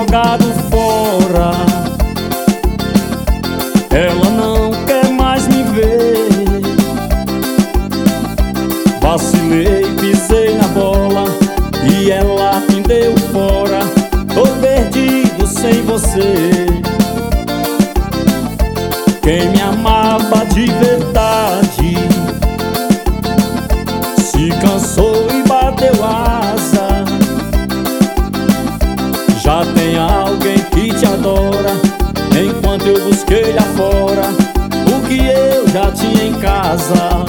jogado fora. Ela não quer mais me ver. Vacilei, pisei na bola e ela me deu fora. Tô perdido sem você. Quem me amava de verdade se cansou e bateu asa. Já tem alguém que te adora, enquanto eu busquei lá fora o que eu já tinha em casa.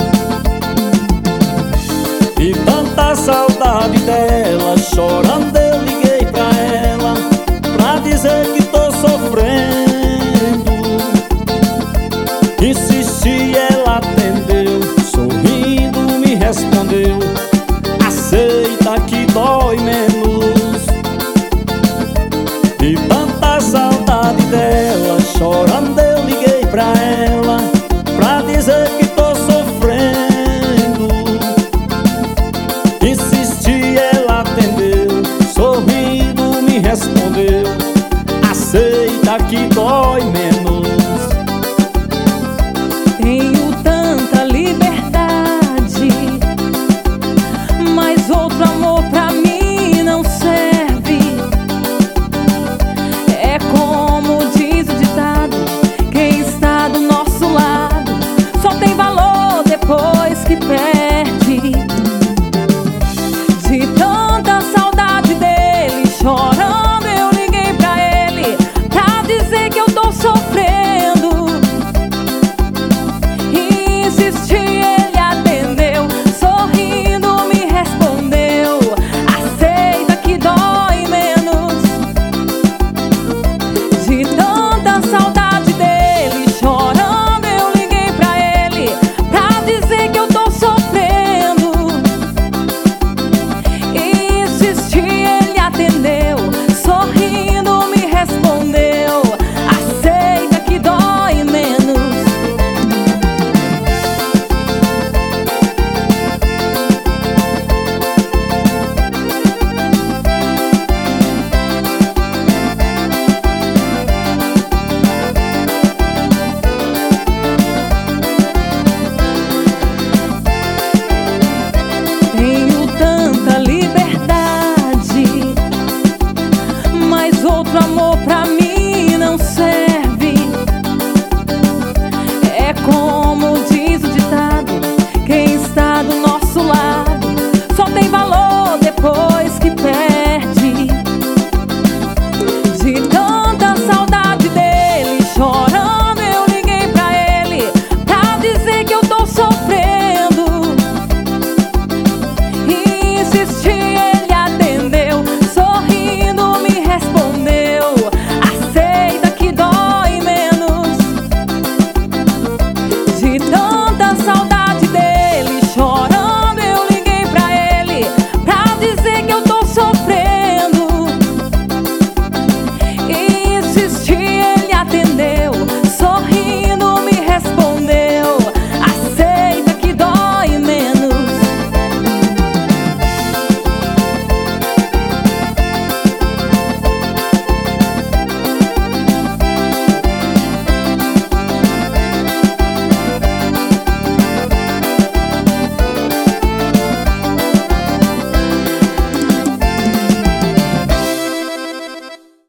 E tanta saudade dela, chorando eu liguei pra ela pra dizer que tô sofrendo. Insisti, ela atendeu, sorrindo me respondeu: aceita que dói menos. E tanta saudade dela, chorando eu liguei pra ela pra dizer que tô sofrendo. Insisti, ela atendeu, sorrindo me respondeu: aceita que dói menos. Tenho tanta liberdade, mas outro amor pra mim não serve. É como diz o ditado: quem está do nosso lado só tem valor depois que perde.